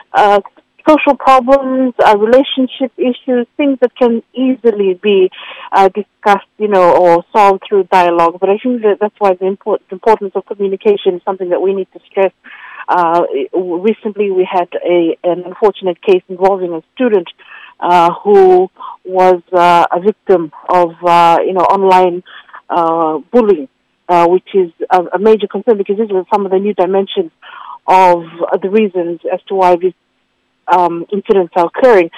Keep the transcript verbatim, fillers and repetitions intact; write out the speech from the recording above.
uh, social problems, uh, relationship issues, things that can easily be uh, discussed, you know, or solved through dialogue. But I think that that's why the, import- the importance of communication is something that we need to stress. Uh, recently, we had a an unfortunate case involving a student uh, who was uh, a victim of, uh, you know, online uh, bullying, uh, which is a, a major concern because these are some of the new dimensions of uh, the reasons as to why these um, incidents are occurring.